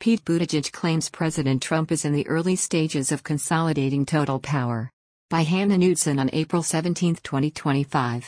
Pete Buttigieg claims President Trump is in the early stages of consolidating total power. By Hannah Knudsen on April 17, 2025.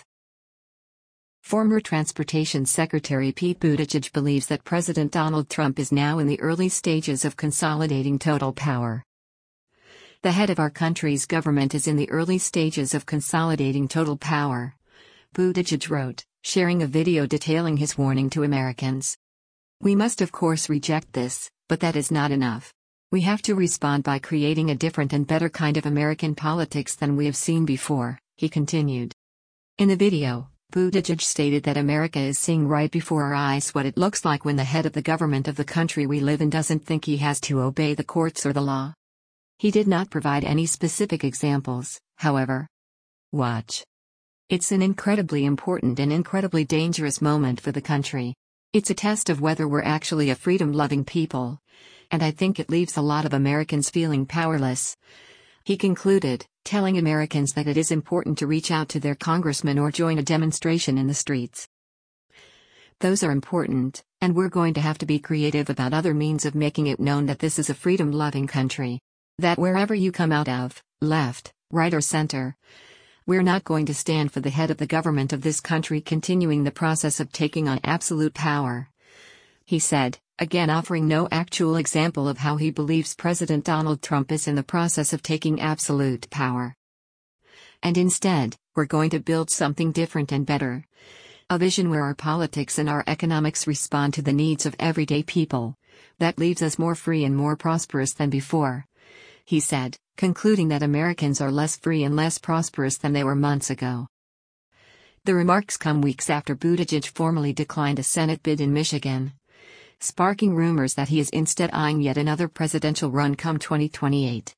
Former Transportation Secretary Pete Buttigieg believes that President Donald Trump is now in the early stages of consolidating total power. The head of our country's government is in the early stages of consolidating total power, Buttigieg wrote, sharing a video detailing his warning to Americans. We must of course reject this, but that is not enough. We have to respond by creating a different and better kind of American politics than we have seen before, he continued. In the video, Buttigieg stated that America is seeing right before our eyes what it looks like when the head of the government of the country we live in doesn't think he has to obey the courts or the law. He did not provide any specific examples, however. Watch. It's an incredibly important and incredibly dangerous moment for the country. It's a test of whether we're actually a freedom-loving people. And I think it leaves a lot of Americans feeling powerless. He concluded, telling Americans that it is important to reach out to their congressman or join a demonstration in the streets. Those are important, and we're going to have to be creative about other means of making it known that this is a freedom-loving country. That wherever you come out of, left, right or center, we're not going to stand for the head of the government of this country continuing the process of taking on absolute power. He said, again offering no actual example of how he believes President Donald Trump is in the process of taking absolute power. And instead, we're going to build something different and better. A vision where our politics and our economics respond to the needs of everyday people. That leaves us more free and more prosperous than before. He said, concluding that Americans are less free and less prosperous than they were months ago. The remarks come weeks after Buttigieg formally declined a Senate bid in Michigan, sparking rumors that he is instead eyeing yet another presidential run come 2028.